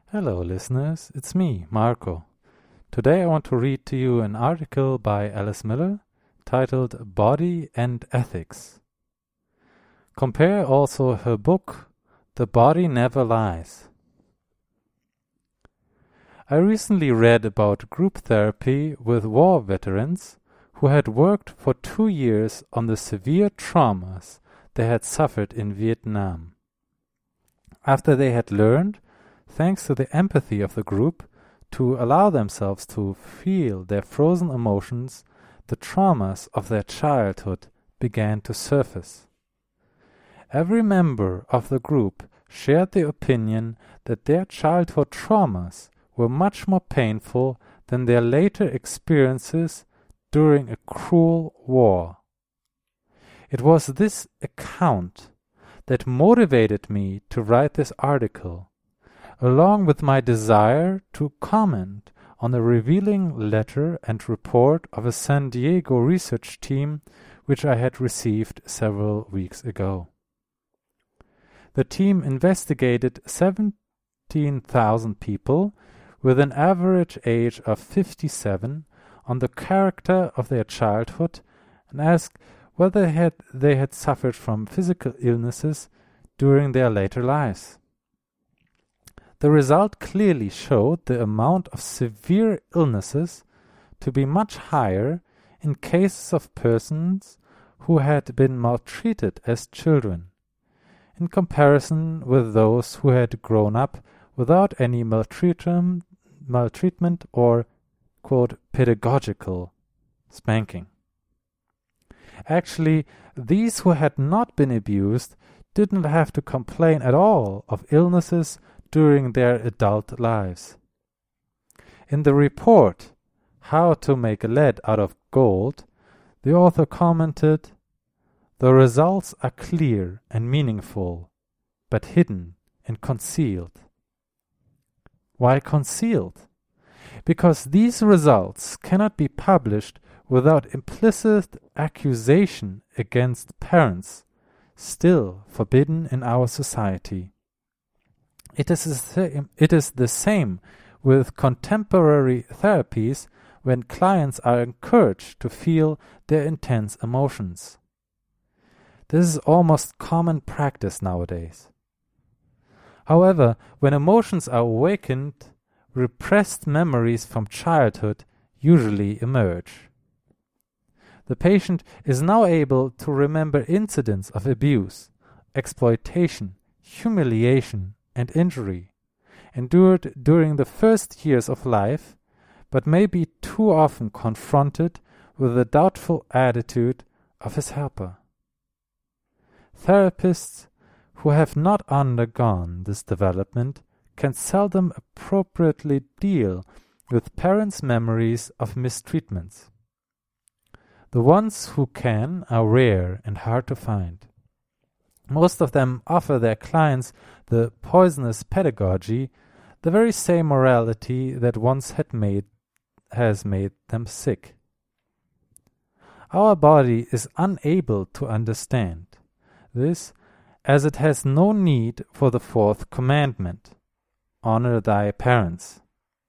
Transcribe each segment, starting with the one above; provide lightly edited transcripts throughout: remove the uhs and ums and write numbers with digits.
Hello, listeners. It's me, Marco. Today I want to read to you an article by Alice Miller titled Body and Ethics. Compare also her book, The Body Never Lies. I recently read about group therapy with war veterans who had worked for 2 years on the severe traumas they had suffered in Vietnam. After they had learned, thanks to the empathy of the group, to allow themselves to feel their frozen emotions, the traumas of their childhood began to surface. Every member of the group shared the opinion that their childhood traumas were much more painful than their later experiences during a cruel war. It was this account that motivated me to write this article, along with my desire to comment on the revealing letter and report of a San Diego research team which I had received several weeks ago. The team investigated 17,000 people with an average age of 57 on the character of their childhood and asked whether they had suffered from physical illnesses during their later lives. The result clearly showed the amount of severe illnesses to be much higher in cases of persons who had been maltreated as children, in comparison with those who had grown up without any maltreatment or, quote, pedagogical spanking. Actually, these who had not been abused didn't have to complain at all of illnesses during their adult lives. In the report, How to Make Lead Out of Gold, the author commented, "The results are clear and meaningful, but hidden and concealed." Why concealed? Because these results cannot be published without implicit accusation against parents, still forbidden in our society. It is the same with contemporary therapies when clients are encouraged to feel their intense emotions. This is almost common practice nowadays. However, when emotions are awakened, repressed memories from childhood usually emerge. The patient is now able to remember incidents of abuse, exploitation, humiliation, and injury, endured during the first years of life, but may be too often confronted with the doubtful attitude of his helper. Therapists who have not undergone this development can seldom appropriately deal with parents' memories of mistreatments. The ones who can are rare and hard to find. Most of them offer their clients the poisonous pedagogy, the very same morality that once has made them sick. Our body is unable to understand this, as it has no need for the fourth commandment, honor thy parents.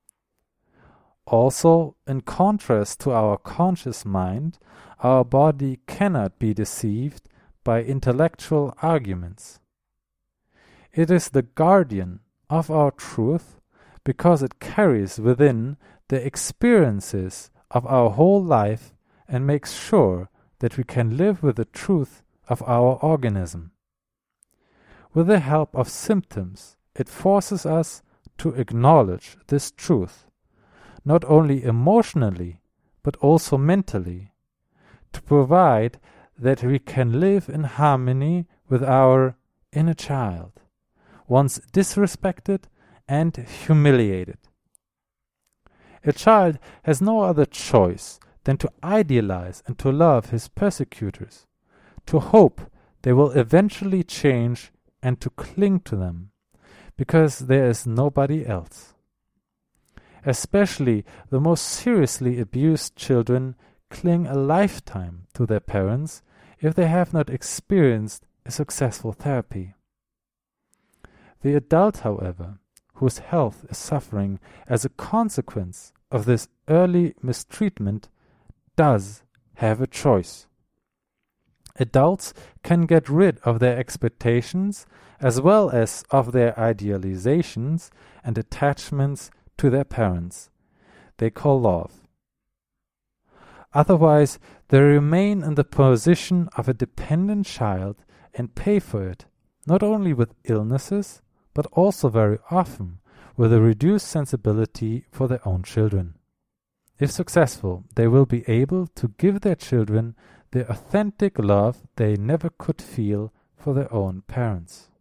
Also, in contrast to our conscious mind, our body cannot be deceived by intellectual arguments. It is the guardian of our truth because it carries within the experiences of our whole life and makes sure that we can live with the truth of our organism. With the help of symptoms, it forces us to acknowledge this truth, not only emotionally, but also mentally, to provide that we can live in harmony with our inner child, once disrespected and humiliated. A child has no other choice than to idealize and to love his persecutors, to hope they will eventually change and to cling to them, because there is nobody else. Especially the most seriously abused children cling a lifetime to their parents if they have not experienced a successful therapy. The adult, however, whose health is suffering as a consequence of this early mistreatment does have a choice. Adults can get rid of their expectations as well as of their idealizations and attachments to their parents. They call love. Otherwise, they remain in the position of a dependent child and pay for it, not only with illnesses, but also very often with a reduced sensibility for their own children. If successful, they will be able to give their children the authentic love they never could feel for their own parents.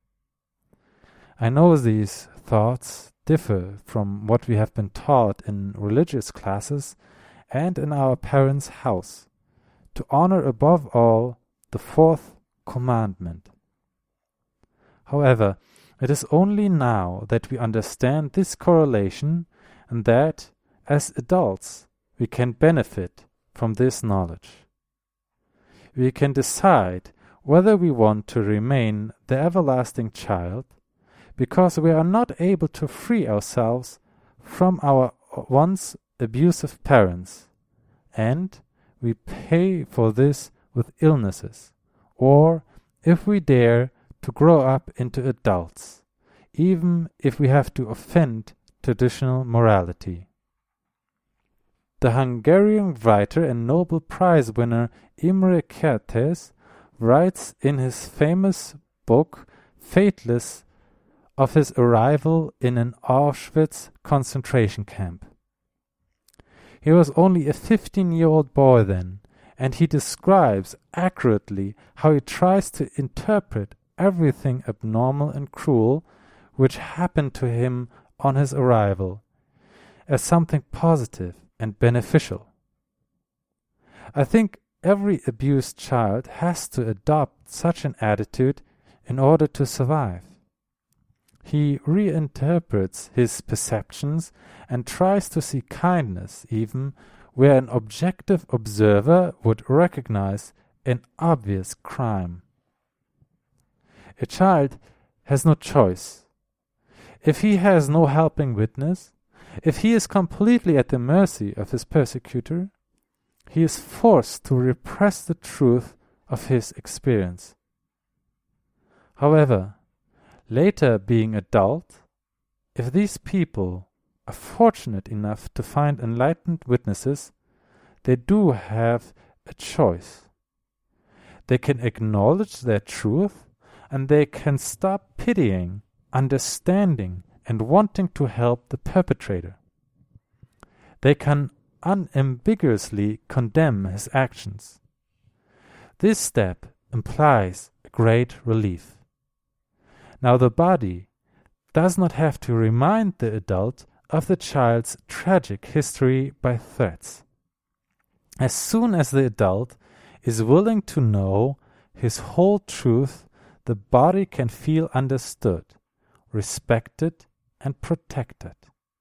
I know these thoughts differ from what we have been taught in religious classes and in our parents' house, to honor above all the fourth commandment. However, it is only now that we understand this correlation and that, as adults, we can benefit from this knowledge. We can decide whether we want to remain the everlasting child because we are not able to free ourselves from our once abusive parents, and we pay for this with illnesses, or if we dare to grow up into adults, even if we have to offend traditional morality. The Hungarian writer and Nobel Prize winner Imre Kertész writes in his famous book Fateless of his arrival in an Auschwitz concentration camp. He was only a 15-year-old boy then, and he describes accurately how he tries to interpret everything abnormal and cruel which happened to him on his arrival as something positive and beneficial. I think every abused child has to adopt such an attitude in order to survive. He reinterprets his perceptions and tries to see kindness even where an objective observer would recognize an obvious crime. A child has no choice. If he has no helping witness, if he is completely at the mercy of his persecutor, he is forced to repress the truth of his experience. However, later being adult, if these people are fortunate enough to find enlightened witnesses, they do have a choice. They can acknowledge their truth, and they can stop pitying, understanding, and wanting to help the perpetrator. They can unambiguously condemn his actions. This step implies a great relief. Now the body does not have to remind the adult of the child's tragic history by threats. As soon as the adult is willing to know his whole truth, the body can feel understood, respected, and protected.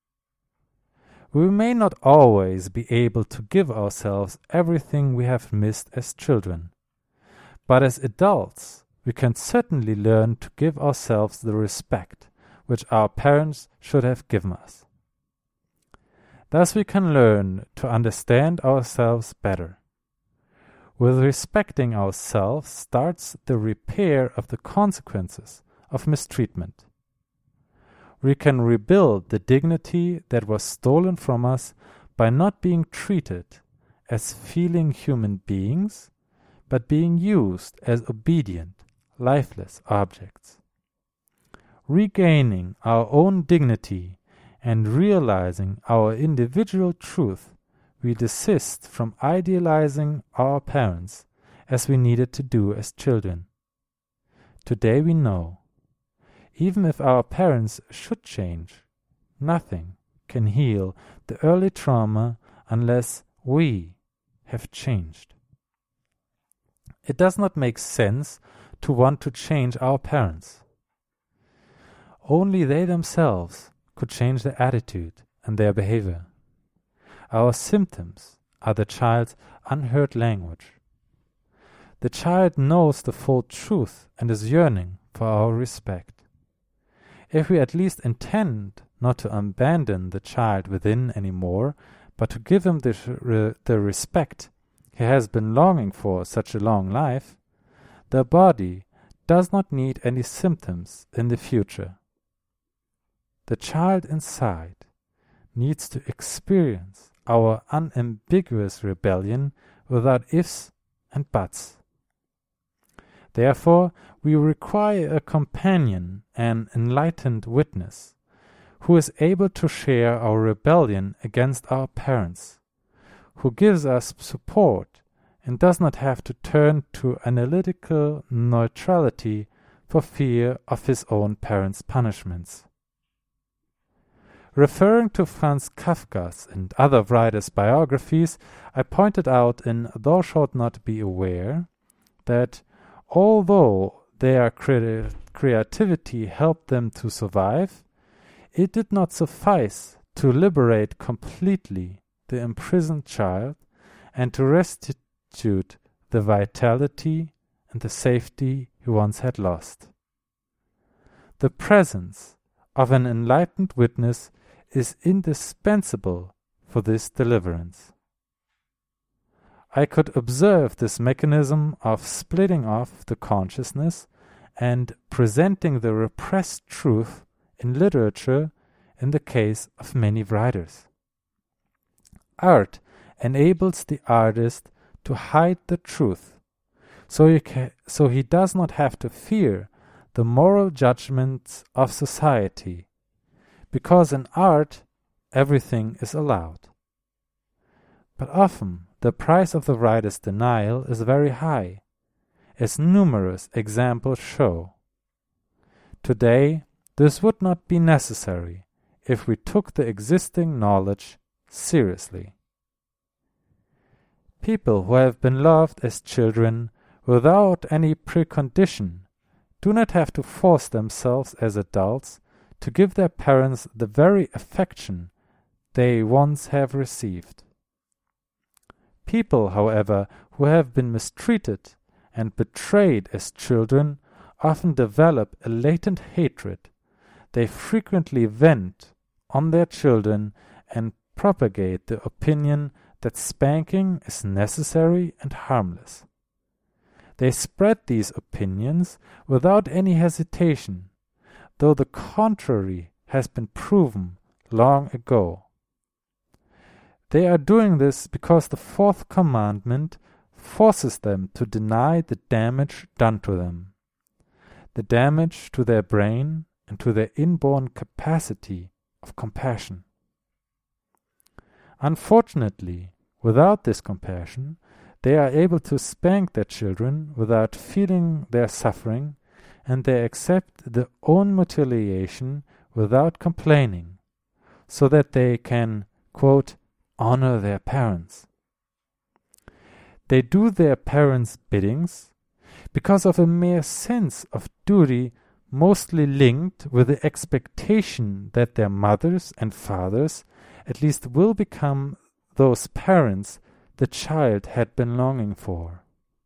We may not always be able to give ourselves everything we have missed as children, but as adults we can certainly learn to give ourselves the respect which our parents should have given us. Thus we can learn to understand ourselves better. With respecting ourselves starts the repair of the consequences of mistreatment. We can rebuild the dignity that was stolen from us by not being treated as feeling human beings, but being used as obedient, lifeless objects. Regaining our own dignity and realizing our individual truth, we desist from idealizing our parents as we needed to do as children. Today we know, even if our parents should change, nothing can heal the early trauma unless we have changed. It does not make sense to want to change our parents. Only they themselves could change their attitude and their behavior. Our symptoms are the child's unheard language. The child knows the full truth and is yearning for our respect. if we at least intend not to abandon the child within any more, but to give him the respect he has been longing for such a long life, the body does not need any symptoms in the future. The child inside needs to experience our unambiguous rebellion without ifs and buts. Therefore, we require a companion, an enlightened witness, who is able to share our rebellion against our parents, who gives us support and does not have to turn to analytical neutrality for fear of his own parents' punishments. Referring to Franz Kafka's and other writers' biographies, I pointed out in Thou Shalt Not Be Aware that although their creativity helped them to survive, it did not suffice to liberate completely the imprisoned child and to restitute the vitality and the safety he once had lost. The presence of an enlightened witness is indispensable for this deliverance. I could observe this mechanism of splitting off the consciousness and presenting the repressed truth in literature in the case of many writers. Art enables the artist to hide the truth, so he does not have to fear the moral judgments of society, because in art everything is allowed. But often the price of the writer's denial is very high, as numerous examples show. Today, this would not be necessary if we took the existing knowledge seriously. People who have been loved as children without any precondition do not have to force themselves as adults to give their parents the very affection they once have received. People, however, who have been mistreated and betrayed as children often develop a latent hatred they frequently vent on their children and propagate the opinion that spanking is necessary and harmless. They spread these opinions without any hesitation, though the contrary has been proven long ago. They are doing this because the fourth commandment forces them to deny the damage done to them, the damage to their brain and to their inborn capacity of compassion. Unfortunately, without this compassion, they are able to spank their children without feeling their suffering, and they accept their own mutilation without complaining, so that they can, quote, honor their parents. They do their parents' biddings because of a mere sense of duty, mostly linked with the expectation that their mothers and fathers at least will become those parents the child had been longing for.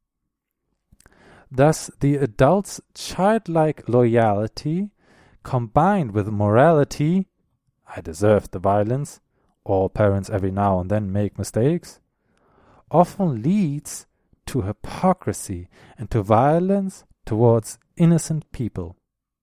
Thus, the adult's childlike loyalty, combined with morality, I deserve the violence, all parents every now and then make mistakes, often leads to hypocrisy and to violence towards innocent people.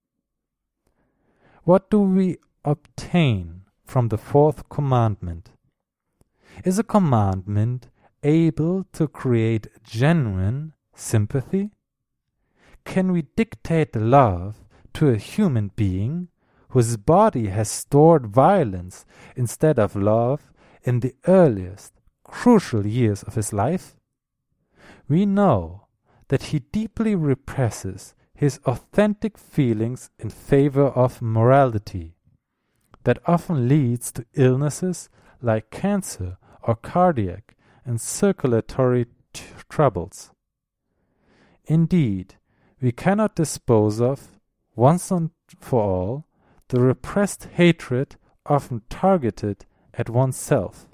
What do we obtain from the fourth commandment? Is a commandment able to create genuine sympathy? Can we dictate love to a human being whose body has stored violence instead of love in the earliest, crucial years of his life? We know that he deeply represses his authentic feelings in favor of morality. That often leads to illnesses like cancer or cardiac and circulatory troubles. Indeed, we cannot dispose of, once and for all, the repressed hatred often targeted at oneself,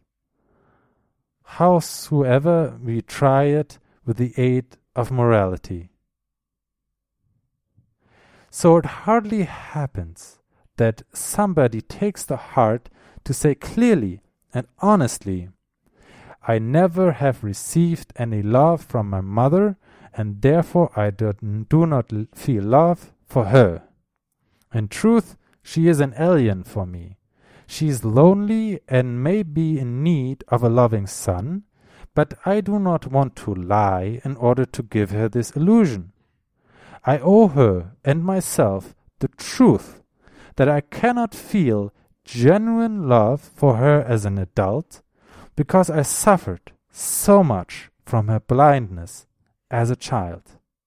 howsoever we try it with the aid of morality. So it hardly happens that somebody takes the heart to say clearly and honestly, I never have received any love from my mother, and therefore I do not feel love for her. In truth, she is an alien for me. She is lonely and may be in need of a loving son, but I do not want to lie in order to give her this illusion. I owe her and myself the truth that I cannot feel genuine love for her as an adult because I suffered so much from her blindness as a child.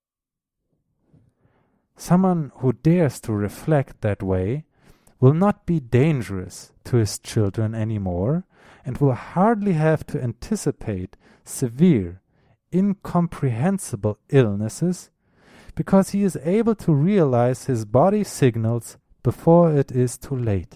Someone who dares to reflect that way will not be dangerous to his children anymore and will hardly have to anticipate severe, incomprehensible illnesses because he is able to realize his body signals before it is too late.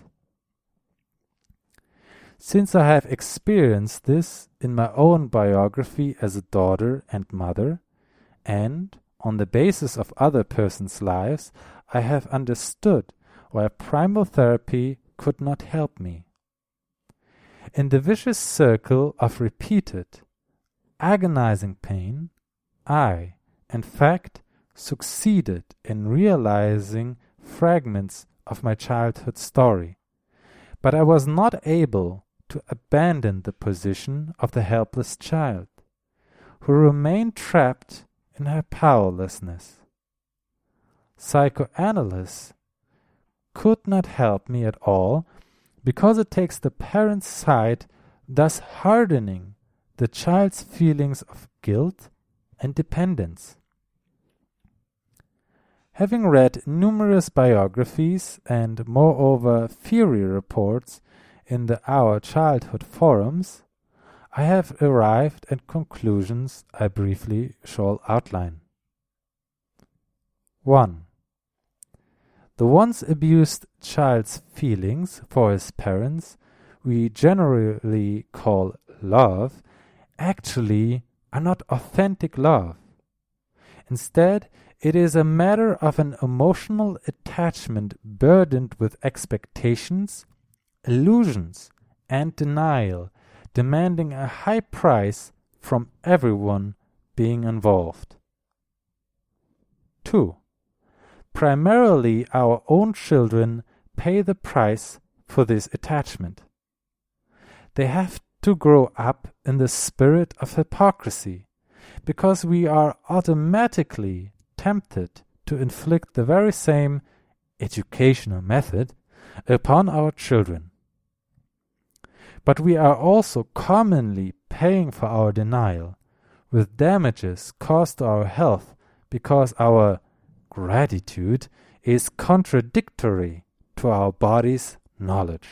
Since I have experienced this in my own biography as a daughter and mother, and on the basis of other persons' lives, I have understood why primal therapy could not help me. In the vicious circle of repeated, agonizing pain, I, in fact, succeeded in realizing fragments of my childhood story, but I was not able to abandon the position of the helpless child, who remained trapped in her powerlessness. Psychoanalysis could not help me at all because it takes the parent's side, thus hardening the child's feelings of guilt and dependence. Having read numerous biographies and moreover theory reports in the Our Childhood forums, I have arrived at conclusions I briefly shall outline. 1. The once abused child's feelings for his parents, we generally call love, actually are not authentic love. Instead, it is a matter of an emotional attachment burdened with expectations, illusions, and denial, demanding a high price from everyone being involved. 2. Primarily our own children pay the price for this attachment. They have to grow up in the spirit of hypocrisy, because we are automatically tempted to inflict the very same educational method upon our children. But we are also commonly paying for our denial with damages caused to our health because our gratitude is contradictory to our body's knowledge.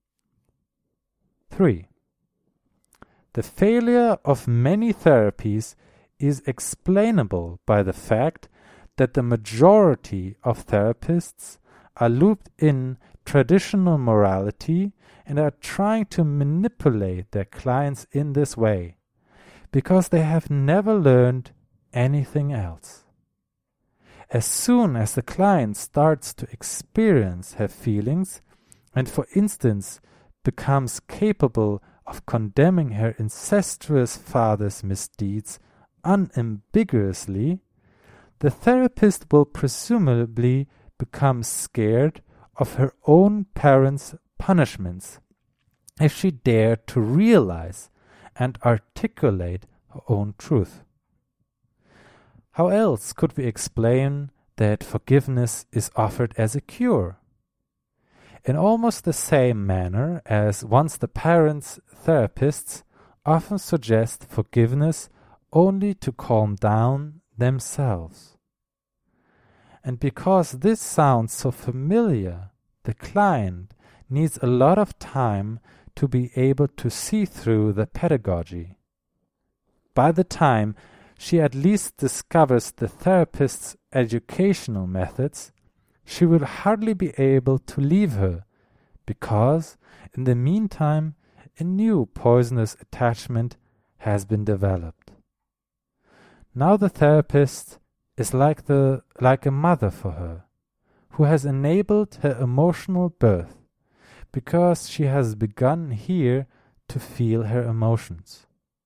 3. The failure of many therapies is explainable by the fact that the majority of therapists are looped in traditional morality and are trying to manipulate their clients in this way, because they have never learned anything else. As soon as the client starts to experience her feelings and, for instance, becomes capable of condemning her incestuous father's misdeeds unambiguously, the therapist will presumably become scared of her own parents' punishments if she dared to realize and articulate her own truth. How else could we explain that forgiveness is offered as a cure? In almost the same manner as once the parents' therapists often suggest forgiveness only to calm down themselves. And because this sounds so familiar, the client needs a lot of time to be able to see through the pedagogy. By the time she at least discovers the therapist's educational methods, she will hardly be able to leave her, because in the meantime a new poisonous attachment has been developed. Now the therapist is like a mother for her, who has enabled her emotional birth, because she has begun here to feel her emotions.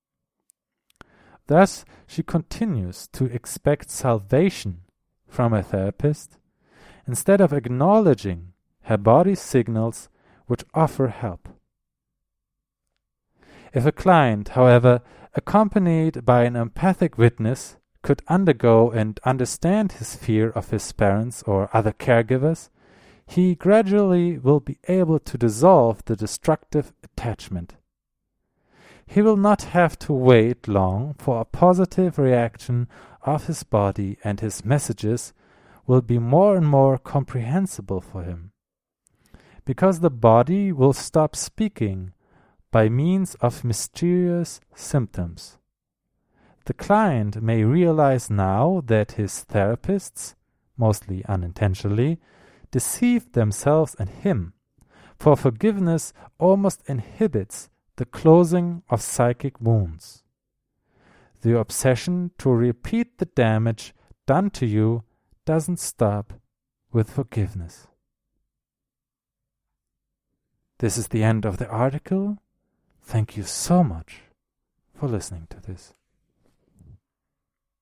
Thus, she continues to expect salvation from a therapist instead of acknowledging her body's signals which offer help. If a client, however, accompanied by an empathic witness, could undergo and understand his fear of his parents or other caregivers, he gradually will be able to dissolve the destructive attachment. He will not have to wait long for a positive reaction of his body, and his messages will be more and more comprehensible for him, because the body will stop speaking by means of mysterious symptoms. The client may realize now that his therapists, mostly unintentionally, deceived themselves and him, for forgiveness almost inhibits the closing of psychic wounds. The obsession to repeat the damage done to you doesn't stop with forgiveness. This is the end of the article. Thank you so much for listening to this.